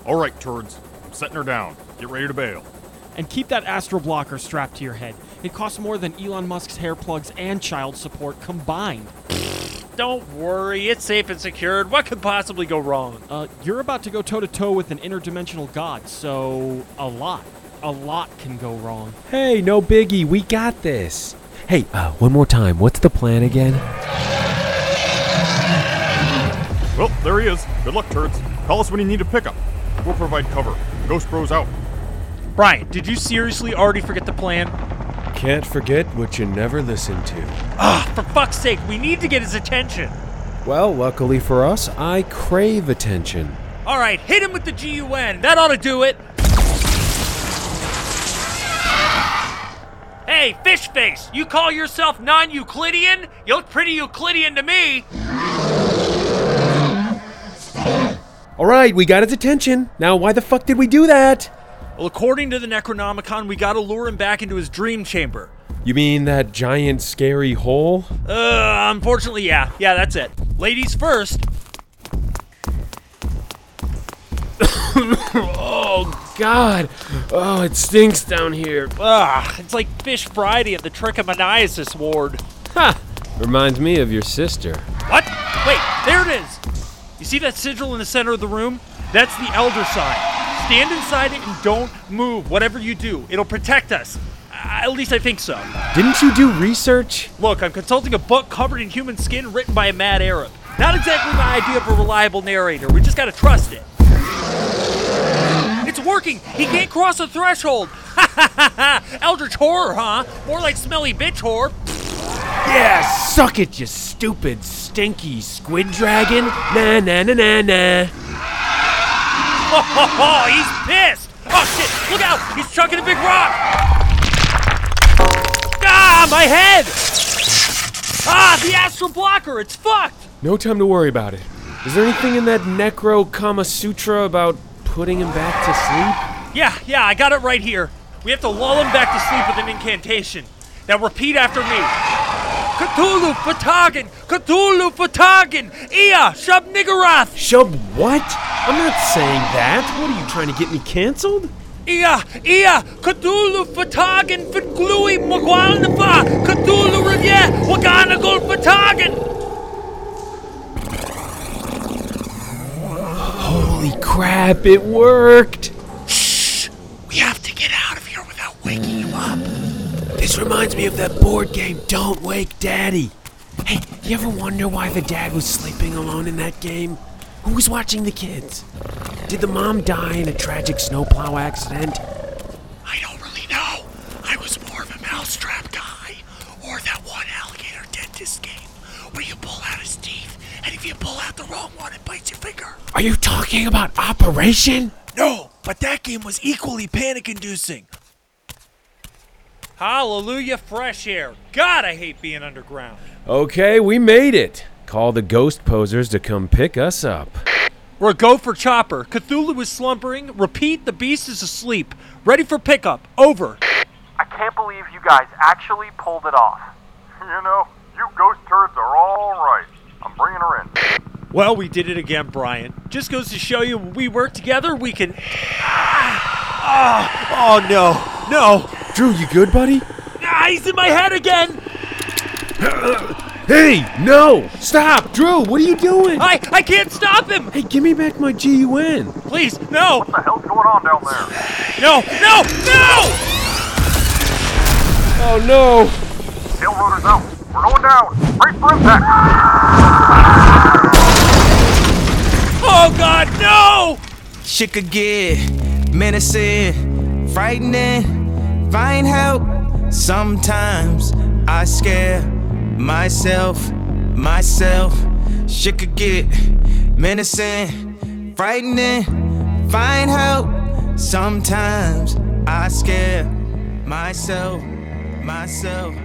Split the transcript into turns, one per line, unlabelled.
All right, turds. I'm setting her down. Get ready to bail.
And keep that astro blocker strapped to your head. It costs more than Elon Musk's hair plugs and child support combined.
Don't worry, it's safe and secured. What could possibly go wrong?
You're about to go toe-to-toe with an interdimensional god, so a lot can go wrong.
Hey, no biggie, we got this. Hey, one more time, what's the plan again?
Well, there he is. Good luck, turds. Call us when you need a pickup. We'll provide cover. Ghost Bros out.
Brian, did you seriously already forget the plan?
Can't forget what you never listen to.
For fuck's sake, we need to get his attention.
Well, luckily for us, I crave attention.
All right, hit him with the GUN. That ought to do it. Hey, fish face, you call yourself non-Euclidean? You look pretty Euclidean to me.
All right, we got his attention. Now, why the fuck did we do that?
Well, according to the Necronomicon, we gotta lure him back into his dream chamber.
You mean that giant scary hole?
Unfortunately, yeah. Yeah, that's it. Ladies first.
Oh, God. Oh, it stinks down here.
It's like Fish Friday at the Trichomoniasis ward.
Ha! Reminds me of your sister.
What? Wait, there it is. You see that sigil in the center of the room? That's the Elder sign. Stand inside it and don't move. Whatever you do, it'll protect us. At least I think so.
Didn't you do research?
Look, I'm consulting a book covered in human skin written by a mad Arab. Not exactly my idea of a reliable narrator. We just gotta trust it. It's working! He can't cross the threshold! Ha ha ha ha! Eldritch horror, huh? More like smelly bitch horror.
Yeah, suck it, you stupid, stinky squid dragon. Nah, nah, nah, nah, nah.
Oh, he's pissed! Oh shit, look out! He's chucking a big rock! Ah, my head! Ah, the astral blocker, it's fucked!
No time to worry about it. Is there anything in that Necro Kama Sutra about putting him back to sleep?
Yeah, I got it right here. We have to lull him back to sleep with an incantation. Now repeat after me. Cthulhu Fatagan! Cthulhu Fatagan! Ia Shub Niggurath!
Shub what? I'm not saying that. What are you trying to get me canceled?
Ia Cthulhu Fatagan Fitglui Magwalnafa Cthulhu Revye Waganagul Fatagan!
Holy crap, it worked!
Shh! We have to get out of here without waking you up.
This reminds me of that board game, Don't Wake Daddy. Hey, you ever wonder why the dad was sleeping alone in that game? Who was watching the kids? Did the mom die in a tragic snowplow accident?
I don't really know. I was more of a mousetrap guy. Or that one alligator dentist game where you pull out his teeth, and if you pull out the wrong one, it bites your finger.
Are you talking about Operation?
No, but that game was equally panic-inducing. Hallelujah, fresh air. God, I hate being underground.
Okay, we made it. Call the ghost posers to come pick us up.
We're a go for chopper. Cthulhu is slumbering. Repeat, the beast is asleep. Ready for pickup. Over.
I can't believe you guys actually pulled it off.
You know, you ghost turds are all right. I'm bringing her in.
Well, we did it again, Brian. Just goes to show you when we work together, we can... Oh, no.
Drew, you good, buddy?
He's in my head again.
Hey, no! Stop! Drew, what are you doing?
I can't stop him.
Hey, give me back my GUN.
Please, no.
What the hell's going on down there?
No.
Oh, no.
Tail rotor's out. We're going down. Brace for impact.
Oh, God, no!
Shit could get menacing, frightening, find help. Sometimes I scare myself. Shit could get menacing, frightening, find help. Sometimes I scare myself.